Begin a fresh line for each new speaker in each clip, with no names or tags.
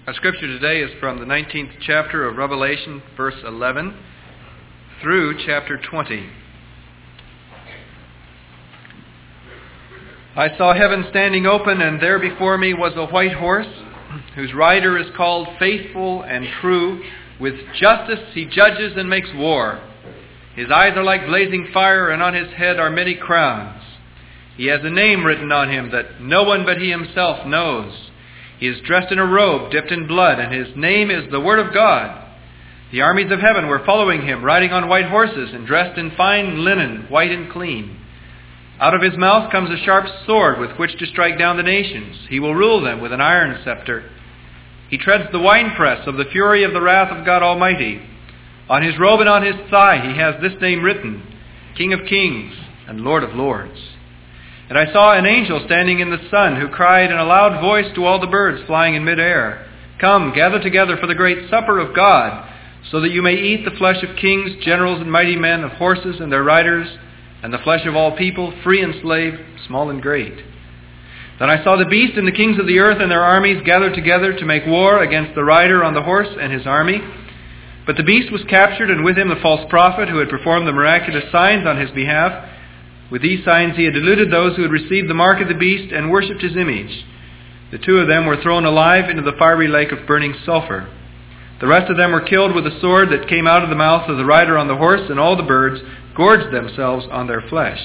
Our scripture today is from the 19th chapter of Revelation, verse 11, through chapter 20. I saw heaven standing open, and there before me was a white horse, whose rider is called Faithful and True. With justice he judges and makes war. His eyes are like blazing fire, and on his head are many crowns. He has a name written on him that no one but he himself knows. He is dressed in a robe dipped in blood, and his name is the Word of God. The armies of heaven were following him, riding on white horses and dressed in fine linen, white and clean. Out of his mouth comes a sharp sword with which to strike down the nations. He will rule them with an iron scepter. He treads the winepress of the fury of the wrath of God Almighty. On his robe and on his thigh he has this name written, King of Kings and Lord of Lords. And I saw an angel standing in the sun, who cried in a loud voice to all the birds flying in midair, Come, gather together for the great supper of God, so that you may eat the flesh of kings, generals, and mighty men, of horses and their riders, and the flesh of all people, free and slave, small and great. Then I saw the beast and the kings of the earth and their armies gathered together to make war against the rider on the horse and his army. But the beast was captured, and with him the false prophet who had performed the miraculous signs on his behalf. With these signs he had deluded those who had received the mark of the beast and worshipped his image. The two of them were thrown alive into the fiery lake of burning sulfur. The rest of them were killed with a sword that came out of the mouth of the rider on the horse, and all the birds gorged themselves on their flesh.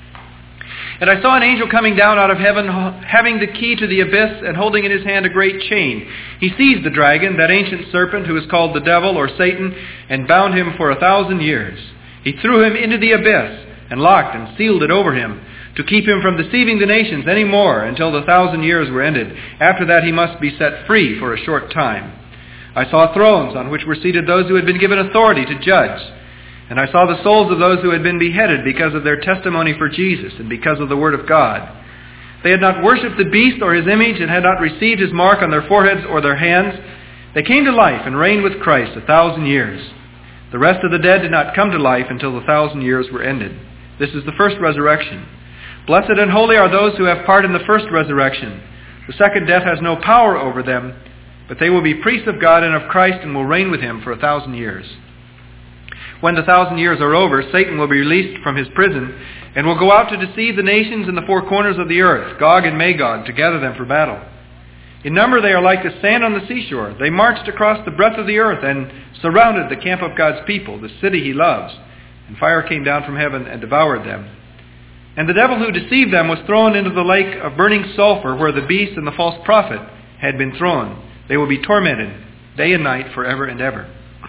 And I saw an angel coming down out of heaven, having the key to the abyss, and holding in his hand a great chain. He seized the dragon, that ancient serpent who is called the devil or Satan, and bound him for 1,000 years. He threw him into the abyss, and locked and sealed it over him, to keep him from deceiving the nations any more until the 1,000 years were ended. After that he must be set free for a short time. I saw thrones on which were seated those who had been given authority to judge. And I saw the souls of those who had been beheaded because of their testimony for Jesus and because of the word of God. They had not worshipped the beast or his image, and had not received his mark on their foreheads or their hands. They came to life and reigned with Christ 1,000 years. The rest of the dead did not come to life until the 1,000 years were ended. This is the first resurrection. Blessed and holy are those who have part in the first resurrection. The second death has no power over them, but they will be priests of God and of Christ, and will reign with him for 1,000 years. When the 1,000 years are over, Satan will be released from his prison, and will go out to deceive the nations in the four corners of the earth, Gog and Magog, to gather them for battle. In number they are like the sand on the seashore. They marched across the breadth of the earth, and surrounded the camp of God's people, the city he loves. And fire came down from heaven and devoured them. And the devil who deceived them was thrown into the lake of burning sulfur, where the beast and the false prophet had been thrown. They will be tormented day and night forever and ever.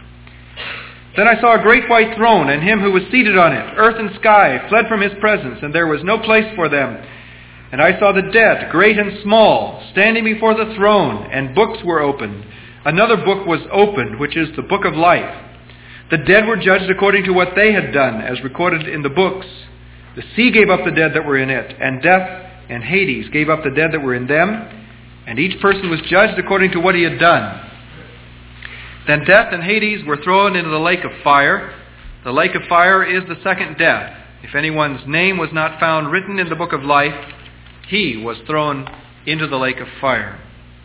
Then I saw a great white throne, and him who was seated on it. Earth and sky fled from his presence, and there was no place for them. And I saw the dead, great and small, standing before the throne, and books were opened. Another book was opened, which is the book of life. The dead were judged according to what they had done, as recorded in the books. The sea gave up the dead that were in it, and death and Hades gave up the dead that were in them, and each person was judged according to what he had done. Then death and Hades were thrown into the lake of fire. The lake of fire is the second death. If anyone's name was not found written in the book of life, he was thrown into the lake of fire.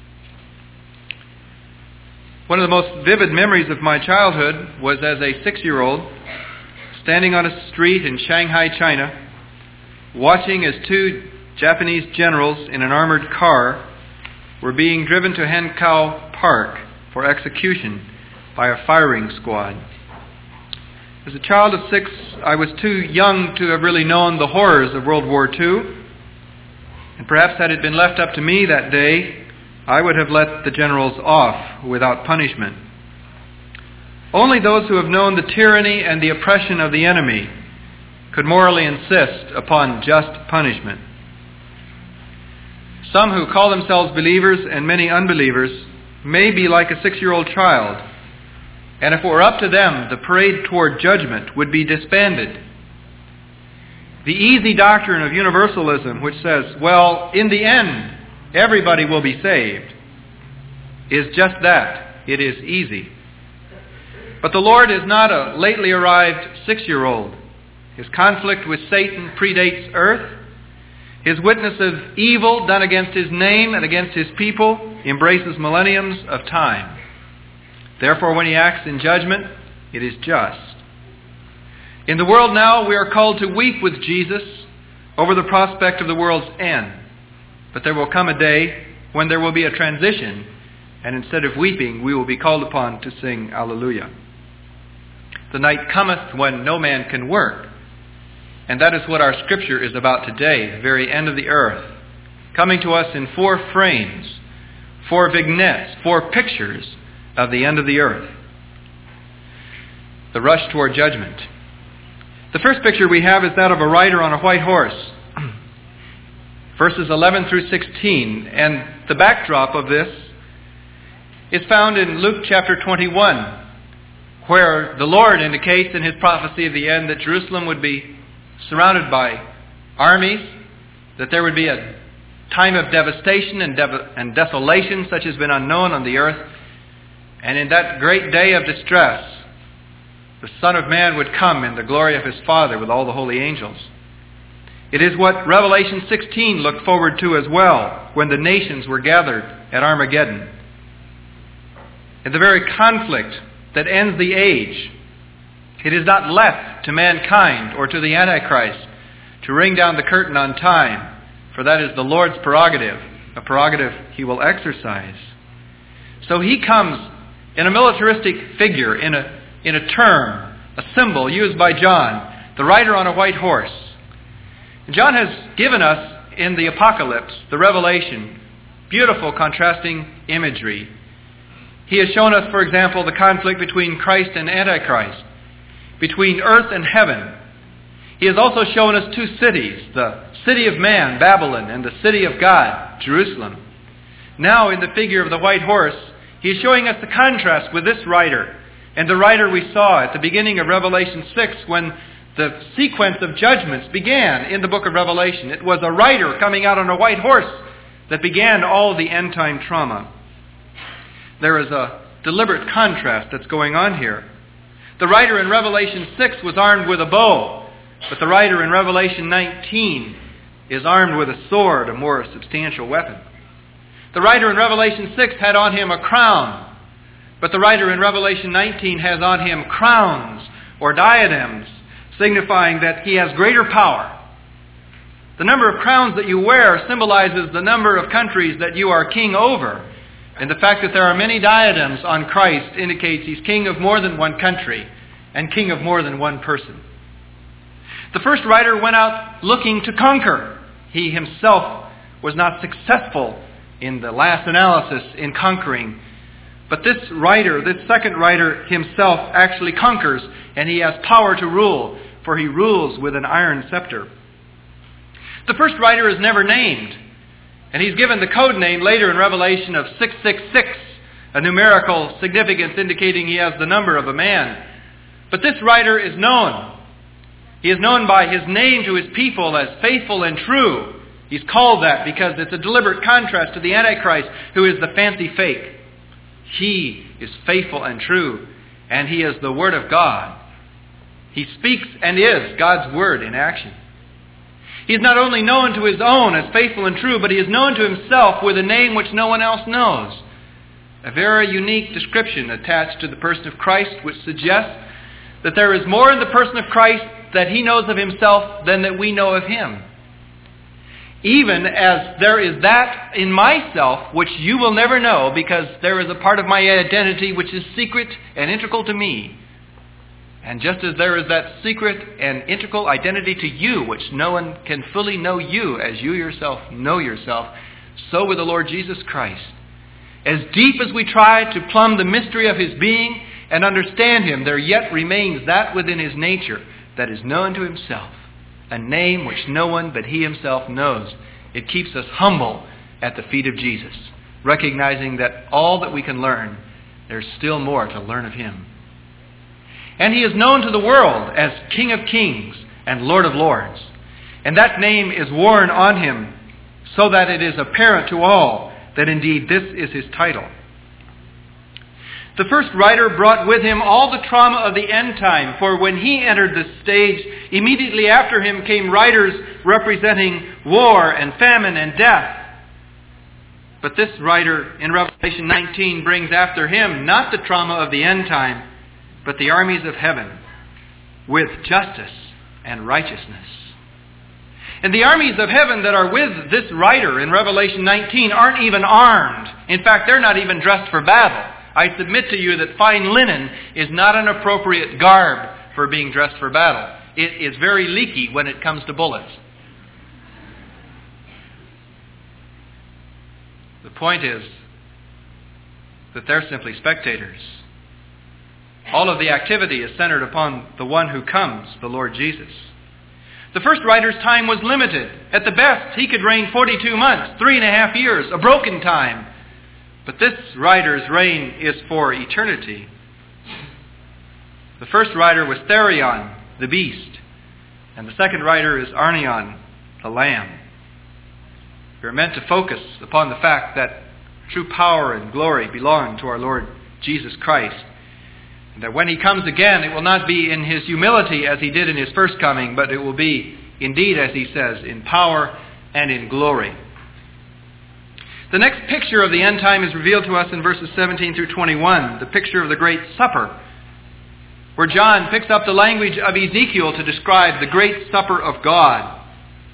One of the most vivid memories of my childhood was as a 6-year-old, standing on a street in Shanghai, China, watching as 2 Japanese generals in an armored car were being driven to Hankow Park for execution by a firing squad. As a child of 6, I was too young to have really known the horrors of World War II, and perhaps had it been left up to me that day, I would have let the generals off without punishment. Only those who have known the tyranny and the oppression of the enemy could morally insist upon just punishment. Some who call themselves believers and many unbelievers may be like a 6-year-old child, and if it were up to them, the parade toward judgment would be disbanded. The easy doctrine of universalism, which says, well, in the end, everybody will be saved, is just that. It is easy. But the Lord is not a lately arrived 6-year-old. His conflict with Satan predates earth. His witness of evil done against His name and against His people embraces millenniums of time. Therefore, when He acts in judgment, it is just. In the world now, we are called to weep with Jesus over the prospect of the world's end. But there will come a day when there will be a transition, and instead of weeping, we will be called upon to sing Alleluia. The night cometh when no man can work. And that is what our scripture is about today, the very end of the earth, coming to us in 4 frames, 4 vignettes, 4 pictures of the end of the earth. The rush toward judgment. The first picture we have is that of a rider on a white horse. Verses 11 through 16. And the backdrop of this is found in Luke chapter 21, where the Lord indicates in His prophecy of the end that Jerusalem would be surrounded by armies, that there would be a time of devastation and desolation such as has been unknown on the earth. And in that great day of distress, the Son of Man would come in the glory of His Father with all the holy angels. It is what Revelation 16 looked forward to as well, when the nations were gathered at Armageddon. In the very conflict that ends the age, it is not left to mankind or to the Antichrist to ring down the curtain on time, for that is the Lord's prerogative, a prerogative He will exercise. So He comes in a militaristic figure, in a term, a symbol used by John, the rider on a white horse. John has given us in the Apocalypse, the Revelation, beautiful contrasting imagery. He has shown us, for example, the conflict between Christ and Antichrist, between earth and heaven. He has also shown us 2 cities, the city of man, Babylon, and the city of God, Jerusalem. Now, in the figure of the white horse, He is showing us the contrast with this rider, and the rider we saw at the beginning of Revelation 6 when the sequence of judgments began in the book of Revelation. It was a rider coming out on a white horse that began all the end-time trauma. There is a deliberate contrast that's going on here. The rider in Revelation 6 was armed with a bow, but the rider in Revelation 19 is armed with a sword, a more substantial weapon. The rider in Revelation 6 had on him a crown, but the rider in Revelation 19 has on him crowns or diadems, signifying that he has greater power. The number of crowns that you wear symbolizes the number of countries that you are king over. And the fact that there are many diadems on Christ indicates He's king of more than one country and king of more than one person. The first rider went out looking to conquer. He himself was not successful in the last analysis in conquering. But this rider, this second rider himself actually conquers, and he has power to rule, for he rules with an iron scepter. The first rider is never named. And he's given the code name later in Revelation of 666, a numerical significance indicating he has the number of a man. But this rider is known. He is known by his name to his people as faithful and true. He's called that because it's a deliberate contrast to the Antichrist, who is the fancy fake. He is faithful and true, and he is the Word of God. He speaks and is God's Word in action. He is not only known to his own as faithful and true, but he is known to himself with a name which no one else knows. A very unique description attached to the person of Christ, which suggests that there is more in the person of Christ that he knows of himself than that we know of him. Even as there is that in myself which you will never know, because there is a part of my identity which is secret and integral to me. And just as there is that secret and integral identity to you, which no one can fully know you as you yourself know yourself, so with the Lord Jesus Christ. As deep as we try to plumb the mystery of His being and understand Him, there yet remains that within His nature that is known to Himself, a name which no one but He Himself knows. It keeps us humble at the feet of Jesus, recognizing that all that we can learn, there's still more to learn of Him. And He is known to the world as King of Kings and Lord of Lords. And that name is worn on Him so that it is apparent to all that indeed this is His title. The first writer brought with him all the trauma of the end time, for when he entered the stage, immediately after him came writers representing war and famine and death. But this writer in Revelation 19 brings after him not the trauma of the end time, but the armies of heaven with justice and righteousness. And the armies of heaven that are with this writer in Revelation 19 aren't even armed. In fact, they're not even dressed for battle. I submit to you that fine linen is not an appropriate garb for being dressed for battle. It is very leaky when it comes to bullets. The point is that they're simply spectators. All of the activity is centered upon the one who comes, the Lord Jesus. The first writer's time was limited. At the best, he could reign 42 months, 3.5 years, a broken time. But this writer's reign is for eternity. The first writer was Therion, the beast, and the second writer is Arnion, the lamb. We are meant to focus upon the fact that true power and glory belong to our Lord Jesus Christ, and that when he comes again, it will not be in his humility as he did in his first coming, but it will be indeed, as he says, in power and in glory. The next picture of the end time is revealed to us in verses 17 through 21, the picture of the Great Supper, where John picks up the language of Ezekiel to describe the Great Supper of God.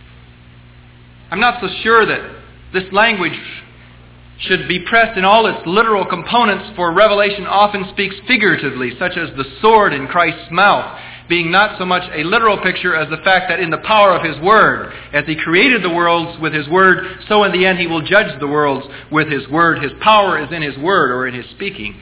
I'm not so sure that this language should be pressed in all its literal components, for Revelation often speaks figuratively, such as the sword in Christ's mouth, being not so much a literal picture as the fact that in the power of his word, as he created the worlds with his word, so in the end he will judge the worlds with his word. His power is in his word or in his speaking.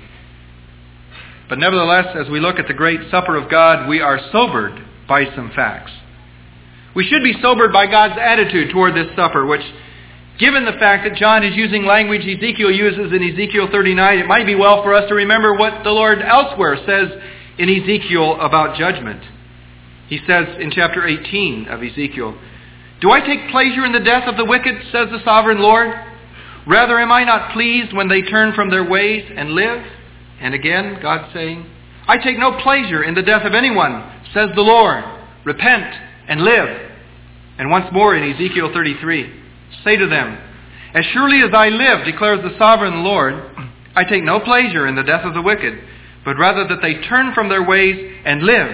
But nevertheless, as we look at the great supper of God, we are sobered by some facts. We should be sobered by God's attitude toward this supper, which, given the fact that John is using language Ezekiel uses in Ezekiel 39, it might be well for us to remember what the Lord elsewhere says in Ezekiel about judgment. He says in chapter 18 of Ezekiel, "Do I take pleasure in the death of the wicked, says the sovereign Lord? Rather am I not pleased when they turn from their ways and live?" And again, God saying, "I take no pleasure in the death of anyone, says the Lord. Repent and live." And once more in Ezekiel 33, "Say to them, as surely as I live, declares the sovereign Lord, I take no pleasure in the death of the wicked, but rather that they turn from their ways and live."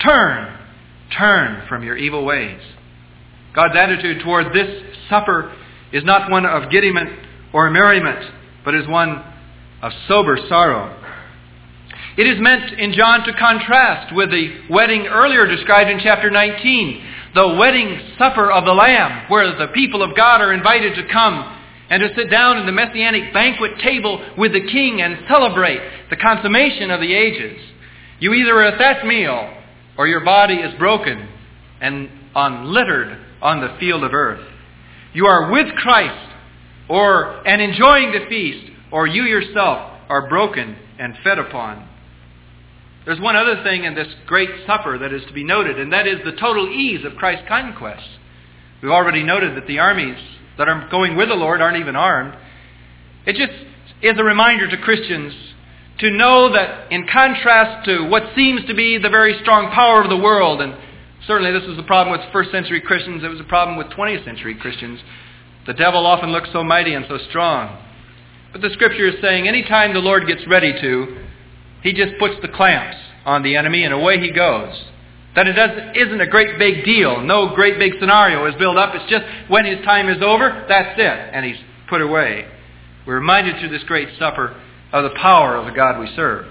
Turn from your evil ways. God's attitude toward this supper is not one of giddiment or merriment, but is one of sober sorrow. It is meant in John to contrast with the wedding earlier described in chapter 19, the wedding supper of the Lamb, where the people of God are invited to come and to sit down at the messianic banquet table with the King and celebrate the consummation of the ages. You either are at that meal, or your body is broken and littered on the field of earth. You are with Christ, and enjoying the feast, or you yourself are broken and fed upon. There's one other thing in this great supper that is to be noted, and that is the total ease of Christ's conquest. We've already noted that the armies that are going with the Lord aren't even armed. It just is a reminder to Christians to know that in contrast to what seems to be the very strong power of the world, and certainly this was a problem with first century Christians, it was a problem with 20th century Christians. The devil often looks so mighty and so strong. But the Scripture is saying anytime the Lord gets ready to, he just puts the clamps on the enemy and away he goes. That it isn't a great big deal. No great big scenario is built up. It's just when his time is over, that's it. And he's put away. We're reminded through this great supper of the power of the God we serve.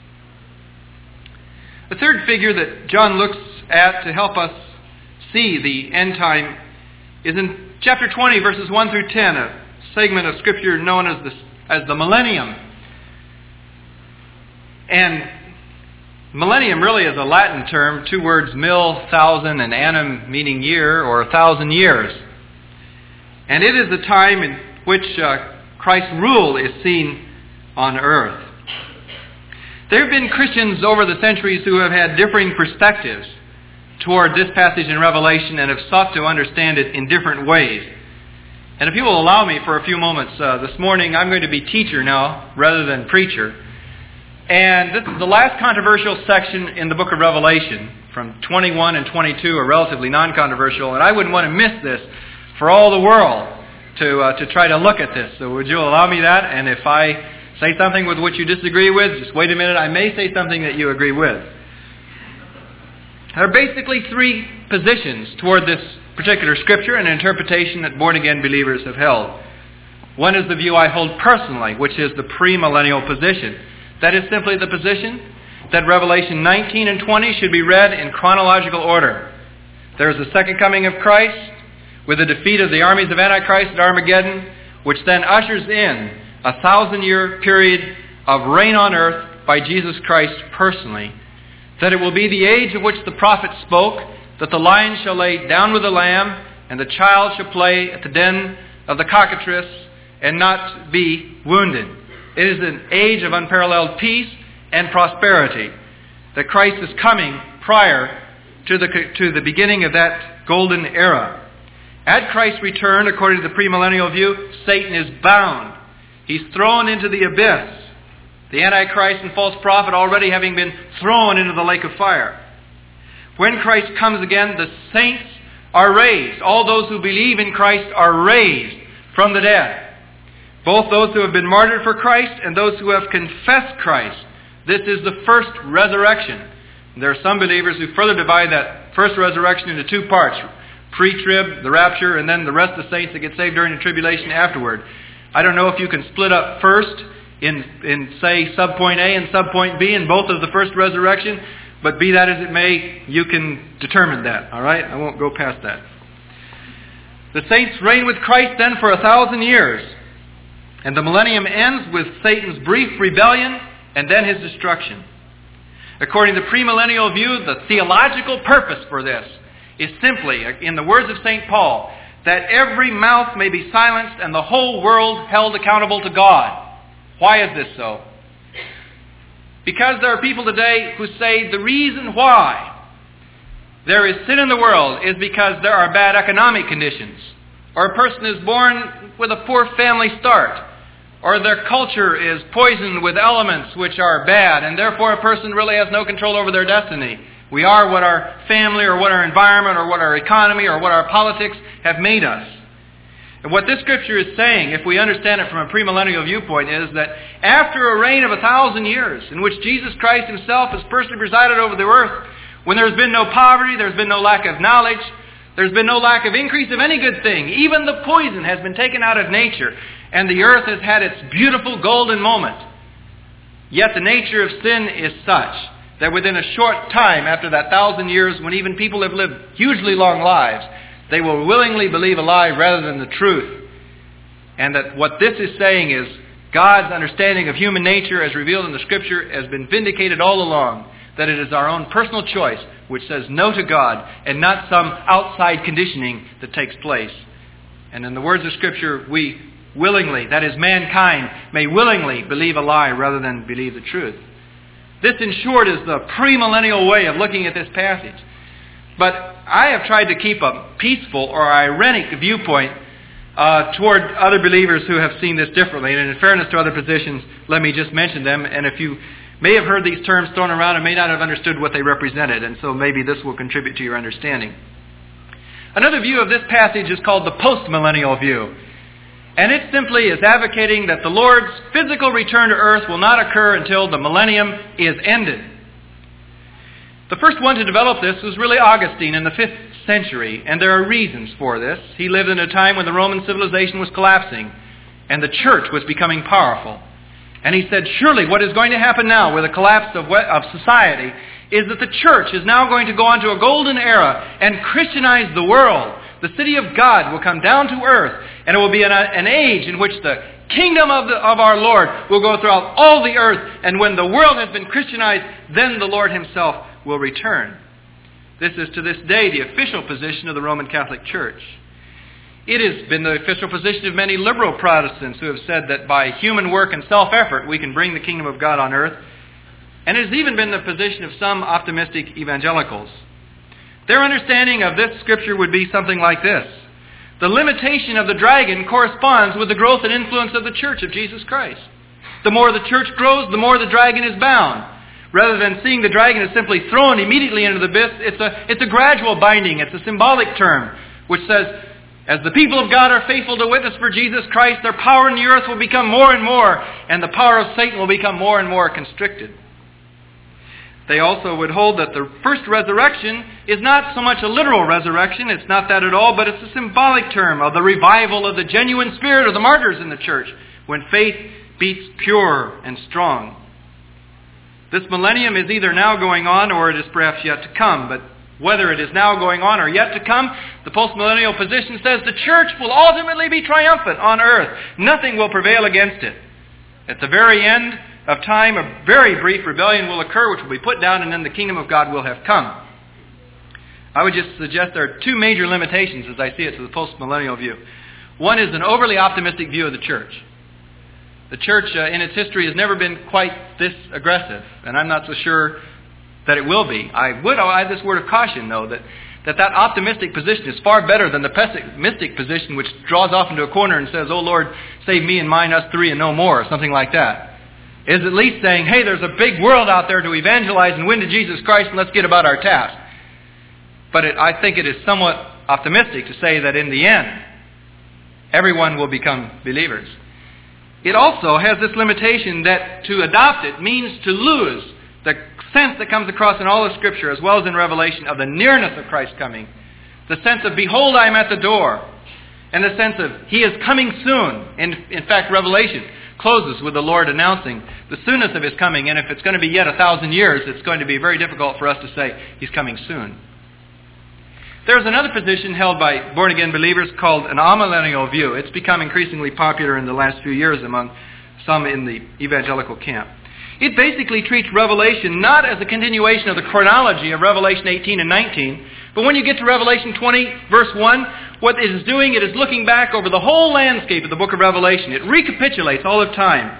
The third figure that John looks at to help us see the end time is in chapter 20, verses 1 through 10, a segment of Scripture known as the millennium. And millennium really is a Latin term, two words, mil, thousand, and annum, meaning year, or 1,000 years. And it is the time in which Christ's rule is seen on earth. There have been Christians over the centuries who have had differing perspectives toward this passage in Revelation and have sought to understand it in different ways. And if you will allow me for a few moments this morning, I'm going to be teacher now rather than preacher. And this is the last controversial section in the book of Revelation. From 21 and 22 are relatively non-controversial, and I wouldn't want to miss this for all the world to try to look at this. So would you allow me that? And if I say something with which you disagree with, just wait a minute, I may say something that you agree with. There are basically three positions toward this particular scripture and interpretation that born-again believers have held. One is the view I hold personally, which is the premillennial position. That is simply the position that Revelation 19 and 20 should be read in chronological order. There is the second coming of Christ with the defeat of the armies of Antichrist at Armageddon, which then ushers in a 1,000-year period of reign on earth by Jesus Christ personally. That it will be the age of which the prophet spoke, that the lion shall lay down with the lamb, and the child shall play at the den of the cockatrice, and not be wounded. It is an age of unparalleled peace and prosperity. That Christ is coming prior to the beginning of that golden era. At Christ's return, according to the premillennial view, Satan is bound. He's thrown into the abyss. The Antichrist and false prophet already having been thrown into the lake of fire. When Christ comes again, the saints are raised. All those who believe in Christ are raised from the dead. Both those who have been martyred for Christ and those who have confessed Christ. This is the first resurrection. There are some believers who further divide that first resurrection into two parts. Pre-trib, the rapture, and then the rest of the saints that get saved during the tribulation afterward. I don't know if you can split up first in say, subpoint A and subpoint B in both of the first resurrection, but be that as it may, you can determine that. All right? I won't go past that. The saints reign with Christ then for 1,000 years. And the millennium ends with Satan's brief rebellion and then his destruction. According to the premillennial view, the theological purpose for this is simply, in the words of St. Paul, that every mouth may be silenced and the whole world held accountable to God. Why is this so? Because there are people today who say the reason why there is sin in the world is because there are bad economic conditions, or a person is born with a poor family start, or their culture is poisoned with elements which are bad, and therefore a person really has no control over their destiny. We are what our family or what our environment or what our economy or what our politics have made us. And what this scripture is saying, if we understand it from a premillennial viewpoint, is that after a reign of 1,000 years, in which Jesus Christ himself has personally presided over the earth, when there's been no poverty, there's been no lack of knowledge, there's been no lack of increase of any good thing. Even the poison has been taken out of nature, and the earth has had its beautiful golden moment. Yet the nature of sin is such that within a short time after that 1,000 years, when even people have lived hugely long lives, they will willingly believe a lie rather than the truth. And that what this is saying is God's understanding of human nature as revealed in the Scripture has been vindicated all along. That it is our own personal choice which says no to God and not some outside conditioning that takes place. And in the words of Scripture, we willingly, that is mankind, may willingly believe a lie rather than believe the truth. This, in short, is the premillennial way of looking at this passage. But I have tried to keep a peaceful or ironic viewpoint toward other believers who have seen this differently. And in fairness to other positions, let me just mention them. And if you may have heard these terms thrown around and may not have understood what they represented, and so maybe this will contribute to your understanding. Another view of this passage is called the postmillennial view. And it simply is advocating that the Lord's physical return to earth will not occur until the millennium is ended. The first one to develop this was really Augustine in the 5th century, and there are reasons for this. He lived in a time when the Roman civilization was collapsing, and the church was becoming powerful. And he said, surely what is going to happen now with the collapse of society is that the church is now going to go on to a golden era and Christianize the world. The city of God will come down to earth, and it will be an age in which the kingdom of our Lord will go throughout all the earth, and when the world has been Christianized, then the Lord himself will return. This is to this day the official position of the Roman Catholic Church. It has been the official position of many liberal Protestants who have said that by human work and self-effort we can bring the kingdom of God on earth. And it has even been the position of some optimistic evangelicals. Their understanding of this scripture would be something like this. The limitation of the dragon corresponds with the growth and influence of the church of Jesus Christ. The more the church grows, the more the dragon is bound. Rather than seeing the dragon as simply thrown immediately into the abyss, it's a gradual binding. It's a symbolic term which says, as the people of God are faithful to witness for Jesus Christ, their power in the earth will become more and more, and the power of Satan will become more and more constricted. They also would hold that the first resurrection is not so much a literal resurrection, it's not that at all, but it's a symbolic term of the revival of the genuine spirit of the martyrs in the church, when faith beats pure and strong. This millennium is either now going on or it is perhaps yet to come, but whether it is now going on or yet to come, the postmillennial position says the church will ultimately be triumphant on earth. Nothing will prevail against it. At the very end of time, a very brief rebellion will occur, which will be put down, and then the kingdom of God will have come. I would just suggest there are two major limitations, as I see it, to the postmillennial view. One is an overly optimistic view of the church. The church in its history has never been quite this aggressive, and I'm not so sure that it will be. I would add this word of caution, though, that optimistic position is far better than the pessimistic position which draws off into a corner and says, "Oh Lord, save me and mine, us three, and no more," or something like that. It is at least saying, hey, there's a big world out there to evangelize and win to Jesus Christ, and let's get about our task. But I think it is somewhat optimistic to say that in the end, everyone will become believers. It also has this limitation that to adopt it means to lose the sense that comes across in all of Scripture, as well as in Revelation, of the nearness of Christ's coming. The sense of, behold, I am at the door. And the sense of, He is coming soon. In fact, Revelation closes with the Lord announcing the soonness of His coming. And if it's going to be yet 1,000 years, it's going to be very difficult for us to say He's coming soon. There's another position held by born-again believers called an amillennial view. It's become increasingly popular in the last few years among some in the evangelical camp. It basically treats Revelation not as a continuation of the chronology of Revelation 18 and 19, but when you get to Revelation 20, verse 1, what it is doing, it is looking back over the whole landscape of the book of Revelation. It recapitulates all of time.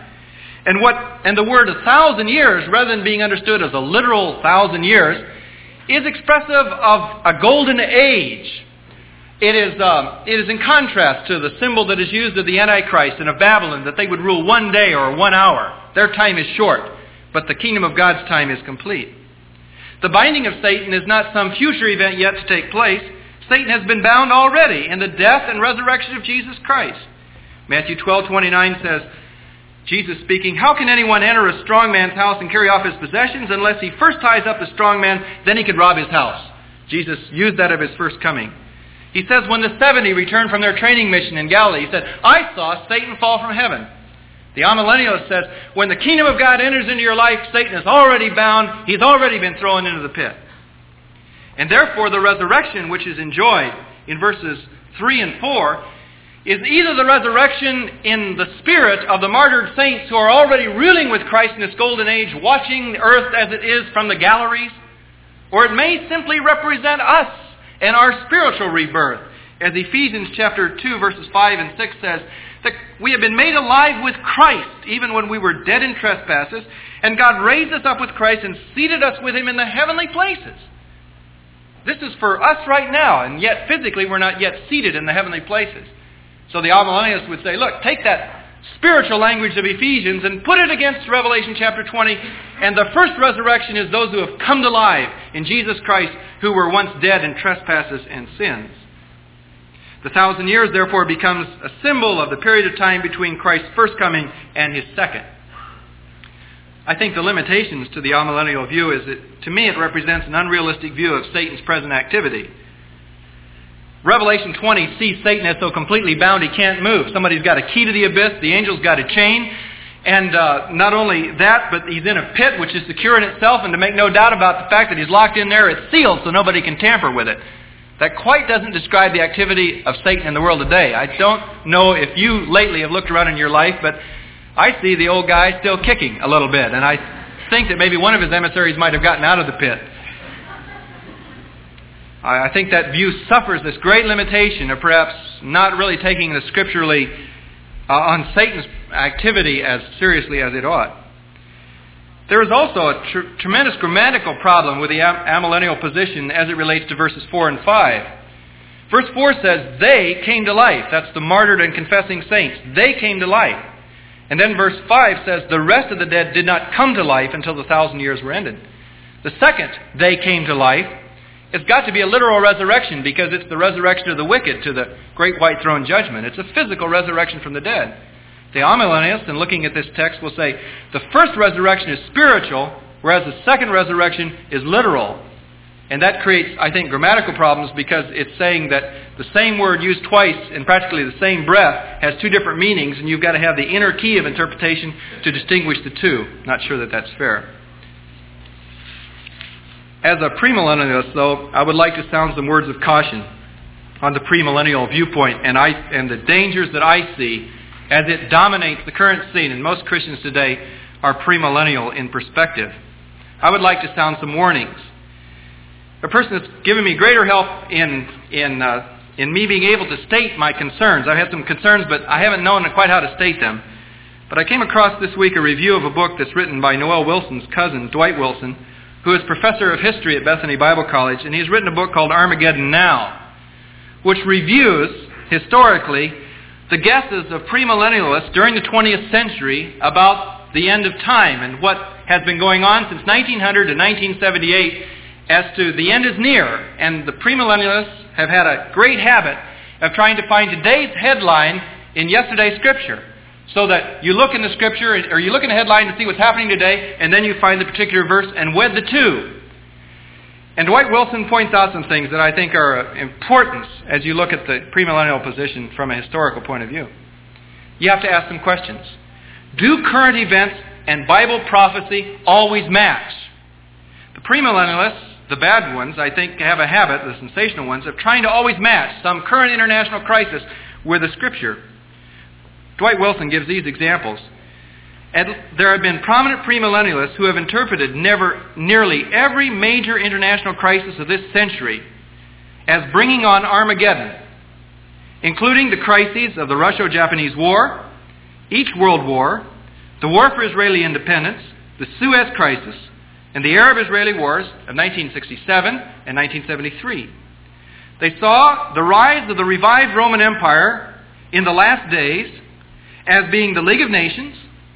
And the word 1,000 years, rather than being understood as a literal 1,000 years, is expressive of a golden age. It is in contrast to the symbol that is used of the Antichrist and of Babylon, that they would rule 1 day or 1 hour. Their time is short, but the kingdom of God's time is complete. The binding of Satan is not some future event yet to take place. Satan has been bound already in the death and resurrection of Jesus Christ. Matthew 12:29 says, Jesus speaking, "How can anyone enter a strong man's house and carry off his possessions unless he first ties up the strong man, then he could rob his house?" Jesus used that of His first coming. He says when the 70 returned from their training mission in Galilee, He said, "I saw Satan fall from heaven." The amillennialist says, when the kingdom of God enters into your life, Satan is already bound. He's already been thrown into the pit. And therefore the resurrection which is enjoyed in verses 3 and 4 is either the resurrection in the spirit of the martyred saints who are already ruling with Christ in this golden age, watching the earth as it is from the galleries, or it may simply represent us and our spiritual rebirth, as Ephesians chapter 2 verses 5 and 6 says, that we have been made alive with Christ, even when we were dead in trespasses, and God raised us up with Christ and seated us with Him in the heavenly places. This is for us right now, and yet physically we're not yet seated in the heavenly places. So the amillennialists would say, look, take that spiritual language of Ephesians and put it against Revelation chapter 20, and the first resurrection is those who have come to life in Jesus Christ, who were once dead in trespasses and sins. The 1,000 years, therefore, becomes a symbol of the period of time between Christ's first coming and His second. I think the limitations to the amillennial view is that, to me, it represents an unrealistic view of Satan's present activity. Revelation 20 sees Satan as so completely bound he can't move. Somebody's got a key to the abyss, the angel's got a chain, and not only that, but he's in a pit which is secure in itself, and to make no doubt about the fact that he's locked in there, it's sealed so nobody can tamper with it. That quite doesn't describe the activity of Satan in the world today. I don't know if you lately have looked around in your life, but I see the old guy still kicking a little bit, and I think that maybe one of his emissaries might have gotten out of the pit. I think that view suffers this great limitation of perhaps not really taking the scripturally on Satan's activity as seriously as it ought. There is also a tremendous grammatical problem with the amillennial position as it relates to verses 4 and 5. Verse 4 says, they came to life. That's the martyred and confessing saints. They came to life. And then verse 5 says, the rest of the dead did not come to life until the 1,000 years were ended. The second they came to life, it's got to be a literal resurrection because it's the resurrection of the wicked to the great white throne judgment. It's a physical resurrection from the dead. The amillennialists, in looking at this text, will say the first resurrection is spiritual, whereas the second resurrection is literal. And that creates, I think, grammatical problems because it's saying that the same word used twice in practically the same breath has two different meanings, and you've got to have the inner key of interpretation to distinguish the two. Not sure that that's fair. As a premillennialist, though, I would like to sound some words of caution on the premillennial viewpoint and the dangers that I see as it dominates the current scene. And most Christians today are premillennial in perspective. I would like to sound some warnings. A person that's given me greater help in me being able to state my concerns. I've had some concerns, but I haven't known quite how to state them. But I came across this week a review of a book that's written by Noel Wilson's cousin, Dwight Wilson, who is professor of history at Bethany Bible College, and he's written a book called Armageddon Now, which reviews, historically, the guesses of premillennialists during the 20th century about the end of time and what has been going on since 1900 to 1978 as to the end is near. And the premillennialists have had a great habit of trying to find today's headline in yesterday's Scripture. So that you look in the Scripture, or you look in the headline to see what's happening today, and then you find the particular verse and wed the two. And Dwight Wilson points out some things that I think are of importance as you look at the premillennial position from a historical point of view. You have to ask some questions. Do current events and Bible prophecy always match? The premillennialists, the bad ones, I think, have a habit, the sensational ones, of trying to always match some current international crisis with the Scripture. Dwight Wilson gives these examples. And there have been prominent premillennialists who have interpreted nearly every major international crisis of this century as bringing on Armageddon, including the crises of the Russo-Japanese War, each World War, the War for Israeli Independence, the Suez Crisis, and the Arab-Israeli Wars of 1967 and 1973. They saw the rise of the revived Roman Empire in the last days as being the League of Nations,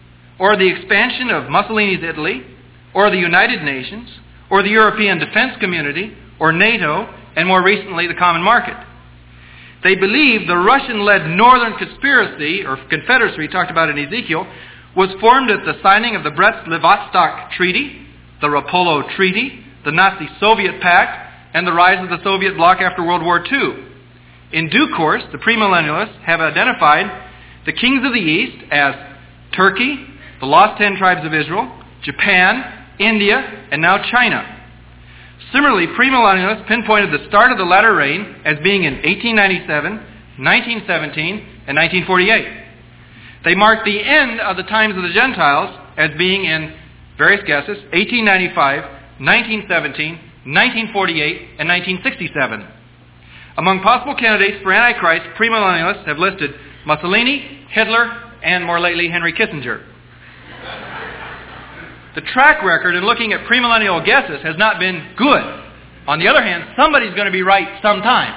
or the expansion of Mussolini's Italy, or the United Nations, or the European Defense Community, or NATO, and more recently the Common Market. They believed the Russian-led Northern Conspiracy, or Confederacy, talked about in Ezekiel, was formed at the signing of the Brest-Litovsk Treaty, the Rapallo Treaty, the Nazi-Soviet Pact, and the rise of the Soviet bloc after World War II. In due course, the premillennialists have identified the kings of the East as Turkey, the lost 10 tribes of Israel, Japan, India, and now China. Similarly, premillennialists pinpointed the start of the latter reign as being in 1897, 1917, and 1948. They marked the end of the times of the Gentiles as being in various guesses, 1895, 1917, 1948, and 1967. Among possible candidates for Antichrist, premillennialists have listed Mussolini, Hitler, and more lately, Henry Kissinger. The track record in looking at premillennial guesses has not been good. On the other hand, somebody's going to be right sometime.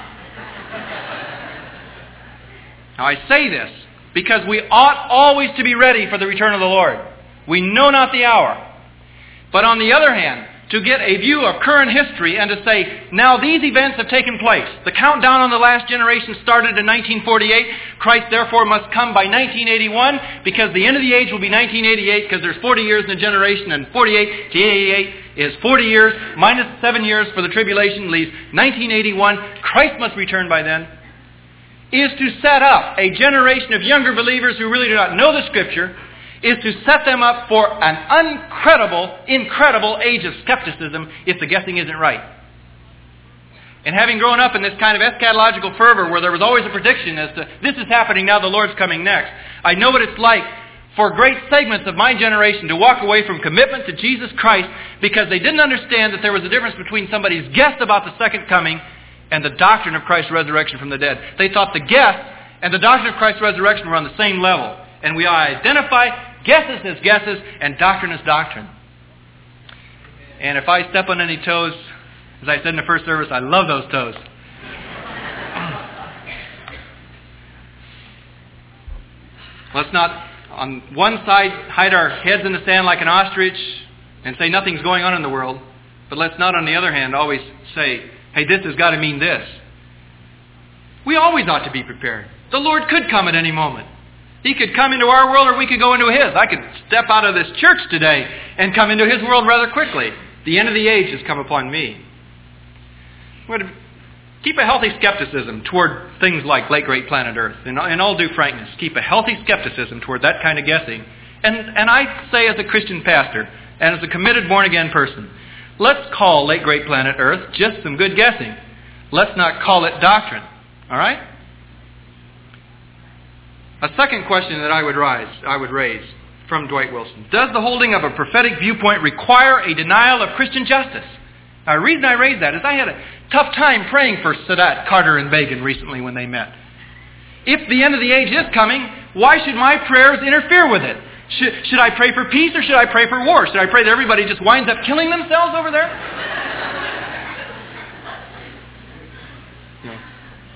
Now I say this because we ought always to be ready for the return of the Lord. We know not the hour. But on the other hand, to get a view of current history and to say, now these events have taken place. The countdown on the last generation started in 1948. Christ therefore must come by 1981 because the end of the age will be 1988 because there's 40 years in a generation, and 48 to 88 is 40 years minus 7 years for the tribulation leaves 1981. Christ must return by then. Is to set up a generation of younger believers who really do not know the Scripture, is to set them up for an incredible age of skepticism if the guessing isn't right. And having grown up in this kind of eschatological fervor where there was always a prediction as to this is happening now, the Lord's coming next, I know what it's like for great segments of my generation to walk away from commitment to Jesus Christ because they didn't understand that there was a difference between somebody's guess about the second coming and the doctrine of Christ's resurrection from the dead. They thought the guess and the doctrine of Christ's resurrection were on the same level. And we identify guesses as guesses and doctrine as doctrine. And if I step on any toes, as I said in the first service, I love those toes. Let's not on one side, hide our heads in the sand like an ostrich and say nothing's going on in the world. But let's not, on the other hand, always say, hey, this has got to mean this. We always ought to be prepared. The Lord could come at any moment. He could come into our world, or we could go into His. I could step out of this church today and come into His world rather quickly. The end of the age has come upon me. We're to keep a healthy skepticism toward things like late great planet Earth. In all due frankness, keep a healthy skepticism toward that kind of guessing. And I say, as a Christian pastor and as a committed born-again person, let's call late great planet Earth just some good guessing. Let's not call it doctrine. All right? A second question that I would raise from Dwight Wilson. Does the holding of a prophetic viewpoint require a denial of Christian justice? Now, the reason I raise that is I had a tough time praying for Sadat, Carter, and Begin recently when they met. If the end of the age is coming, why should my prayers interfere with it? Should I pray for peace or should I pray for war? Should I pray that everybody just winds up killing themselves over there? No.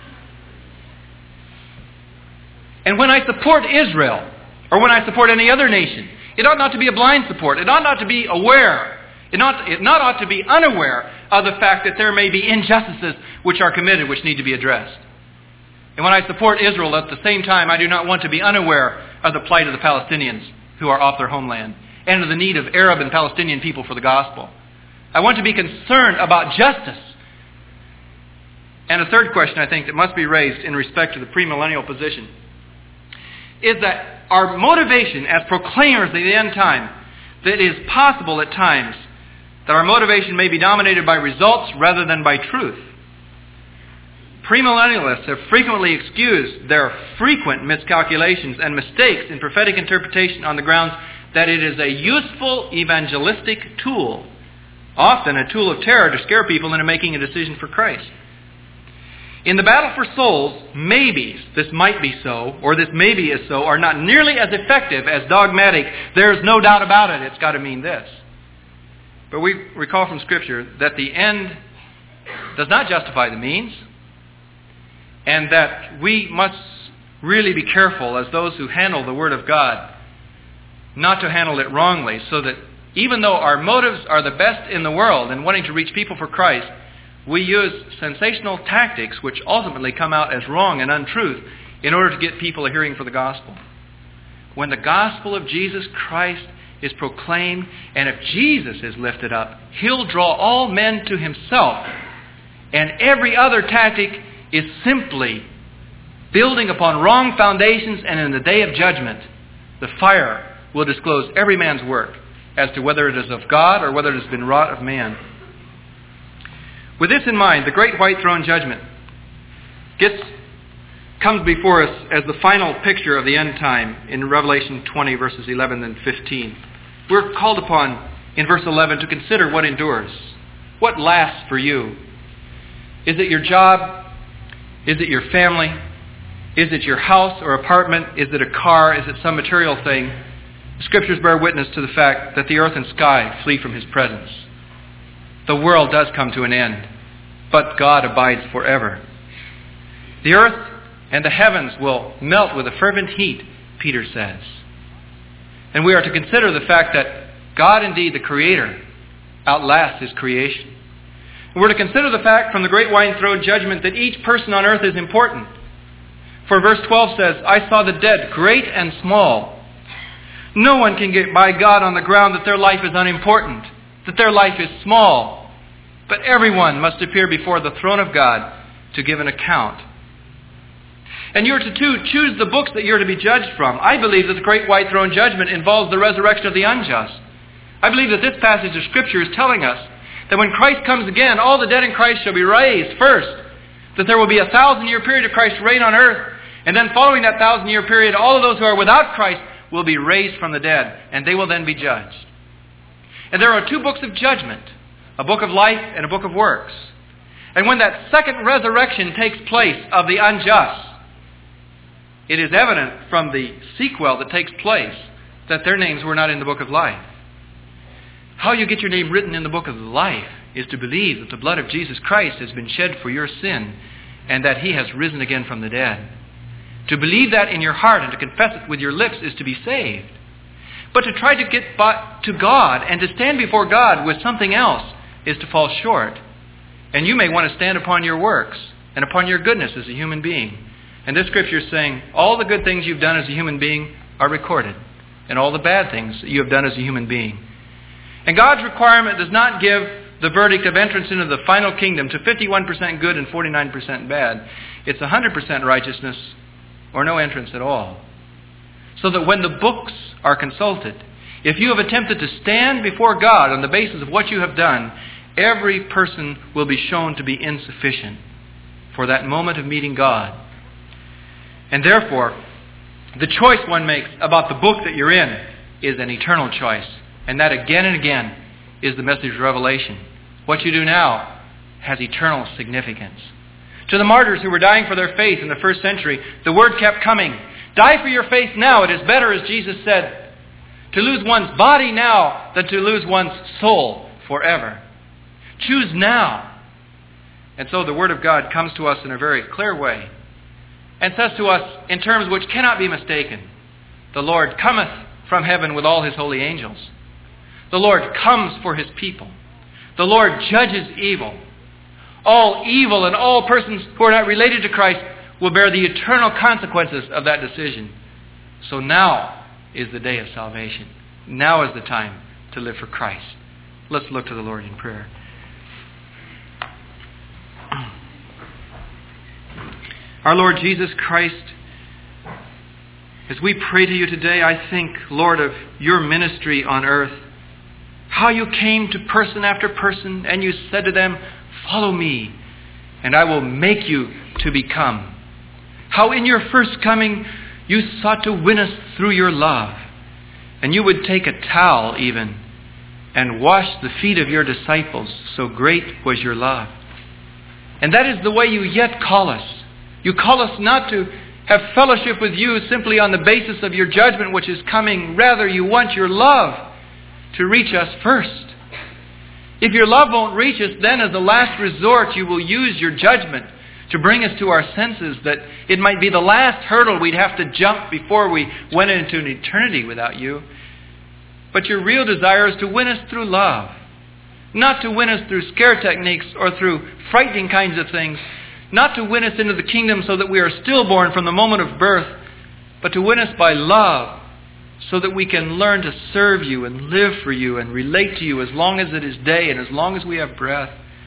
And when I support Israel, or when I support any other nation, it ought not to be a blind support. It ought not to be aware. It ought to be unaware of the fact that there may be injustices which are committed, which need to be addressed. And when I support Israel, at the same time, I do not want to be unaware of the plight of the Palestinians who are off their homeland, and of the need of Arab and Palestinian people for the gospel. I want to be concerned about justice. And a third question, I think, that must be raised in respect to the premillennial position is that our motivation as proclaimers of the end time, that it is possible at times that our motivation may be dominated by results rather than by truth. Premillennialists have frequently excused their frequent miscalculations and mistakes in prophetic interpretation on the grounds that it is a useful evangelistic tool, often a tool of terror to scare people into making a decision for Christ. In the battle for souls, maybes, this might be so, or this maybe is so, are not nearly as effective as dogmatic, there's no doubt about it, it's got to mean this. But we recall from Scripture that the end does not justify the means, and that we must really be careful as those who handle the Word of God not to handle it wrongly, so that even though our motives are the best in the world in wanting to reach people for Christ, we use sensational tactics which ultimately come out as wrong and untruth in order to get people a hearing for the gospel. When the gospel of Jesus Christ is proclaimed, and if Jesus is lifted up, He'll draw all men to Himself. And every other tactic is simply building upon wrong foundations, and in the day of judgment, the fire will disclose every man's work as to whether it is of God or whether it has been wrought of man. With this in mind, the great white throne judgment comes before us as the final picture of the end time in Revelation 20, verses 11 and 15. We're called upon in verse 11 to consider what endures, what lasts for you. Is it your job? Is it your family? Is it your house or apartment? Is it a car? Is it some material thing? The Scriptures bear witness to the fact that the earth and sky flee from His presence. The world does come to an end, but God abides forever. The earth and the heavens will melt with a fervent heat, Peter says. And we are to consider the fact that God, indeed, the Creator, outlasts His creation. We're to consider the fact from the great white throne judgment that each person on earth is important. For verse 12 says, I saw the dead, great and small. No one can get by God on the ground that their life is unimportant, that their life is small. But everyone must appear before the throne of God to give an account. And you're to choose the books that you're to be judged from. I believe that the great white throne judgment involves the resurrection of the unjust. I believe that this passage of Scripture is telling us that when Christ comes again, all the dead in Christ shall be raised first. That there will be a 1,000-year period of Christ's reign on earth. And then following that 1,000-year period, all of those who are without Christ will be raised from the dead. And they will then be judged. And there are two books of judgment. A book of life and a book of works. And when that second resurrection takes place of the unjust, it is evident from the sequel that takes place that their names were not in the book of life. How you get your name written in the book of life is to believe that the blood of Jesus Christ has been shed for your sin and that He has risen again from the dead. To believe that in your heart and to confess it with your lips is to be saved. But to try to get to God and to stand before God with something else is to fall short. And you may want to stand upon your works and upon your goodness as a human being. And this scripture is saying all the good things you've done as a human being are recorded, and all the bad things that you have done as a human being. And God's requirement does not give the verdict of entrance into the final kingdom to 51% good and 49% bad. It's 100% righteousness or no entrance at all. So that when the books are consulted, if you have attempted to stand before God on the basis of what you have done, every person will be shown to be insufficient for that moment of meeting God. And therefore, the choice one makes about the book that you're in is an eternal choice. And that again and again is the message of Revelation. What you do now has eternal significance. To the martyrs who were dying for their faith in the first century, the word kept coming. Die for your faith now. It is better, as Jesus said, to lose one's body now than to lose one's soul forever. Choose now. And so the Word of God comes to us in a very clear way and says to us in terms which cannot be mistaken, the Lord cometh from heaven with all his holy angels. The Lord comes for his people. The Lord judges evil. All evil and all persons who are not related to Christ will bear the eternal consequences of that decision. So now is the day of salvation. Now is the time to live for Christ. Let's look to the Lord in prayer. Our Lord Jesus Christ, as we pray to you today, I think, Lord, of your ministry on earth. How you came to person after person and you said to them, follow me, and I will make you to become. How in your first coming you sought to win us through your love. And you would take a towel even and wash the feet of your disciples. So great was your love. And that is the way you yet call us. You call us not to have fellowship with you simply on the basis of your judgment which is coming. Rather, you want your love to reach us first. If your love won't reach us, then as a last resort you will use your judgment to bring us to our senses, that it might be the last hurdle we'd have to jump before we went into an eternity without you. But your real desire is to win us through love. Not to win us through scare techniques or through frightening kinds of things. Not to win us into the kingdom so that we are stillborn from the moment of birth, but to win us by love so that we can learn to serve you and live for you and relate to you as long as it is day and as long as we have breath.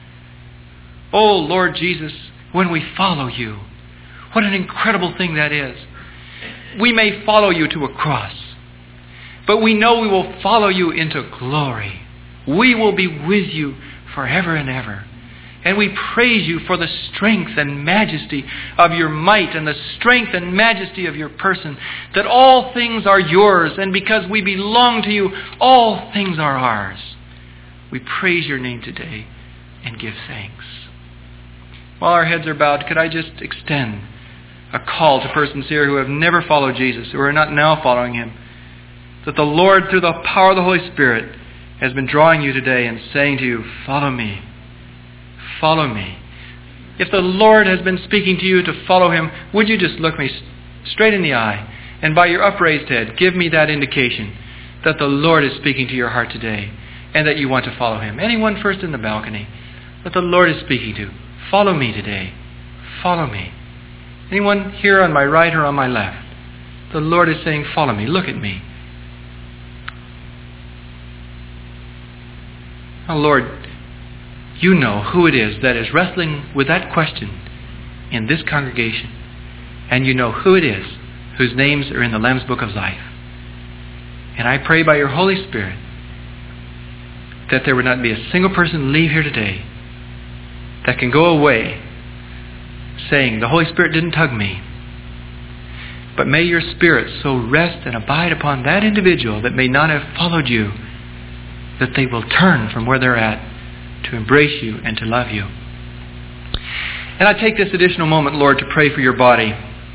Oh, Lord Jesus, when we follow you, what an incredible thing that is. We may follow you to a cross, but we know we will follow you into glory. We will be with you forever and ever. And we praise you for the strength and majesty of your might and the strength and majesty of your person, that all things are yours, and because we belong to you, all things are ours. We praise your name today and give thanks. While our heads are bowed, could I just extend a call to persons here who have never followed Jesus, who are not now following him, that the Lord, through the power of the Holy Spirit, has been drawing you today and saying to you, follow me. Follow me. If the Lord has been speaking to you to follow him, would you just look me straight in the eye and by your upraised head give me that indication that the Lord is speaking to your heart today and that you want to follow him. Anyone first in the balcony that the Lord is speaking to, follow me today. Follow me. Anyone here on my right or on my left? The Lord is saying, follow me. Look at me. Oh, Lord, you know who it is that is wrestling with that question in this congregation. And you know who it is whose names are in the Lamb's Book of Life. And I pray by your Holy Spirit that there would not be a single person leave here today that can go away saying, the Holy Spirit didn't tug me. But may your Spirit so rest and abide upon that individual that may not have followed you, that they will turn from where they're at to embrace you and to love you. And I take this additional moment, Lord, to pray for your body.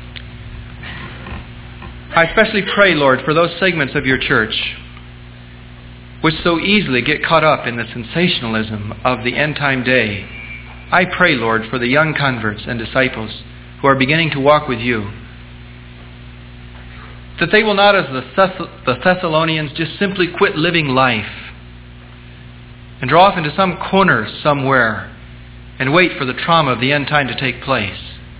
I especially pray, Lord, for those segments of your church which so easily get caught up in the sensationalism of the end-time day. I pray, Lord, for the young converts and disciples who are beginning to walk with you, That they will not, as the Thessalonians, just simply quit living life and draw off into some corner somewhere and wait for the trauma of the end time to take place.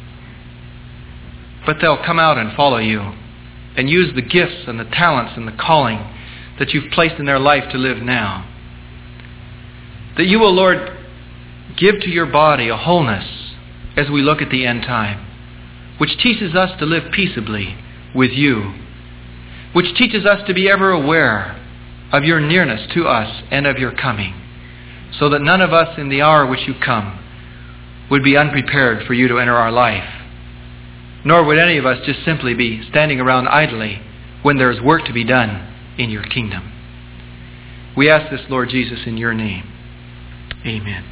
But they'll come out and follow you and use the gifts and the talents and the calling that you've placed in their life to live now. That you will, Lord, give to your body a wholeness as we look at the end time, which teaches us to live peaceably with you, which teaches us to be ever aware of your nearness to us and of your coming, so that none of us in the hour which you come would be unprepared for you to enter our life, nor would any of us just simply be standing around idly when there is work to be done in your kingdom. We ask this, Lord Jesus, in your name. Amen.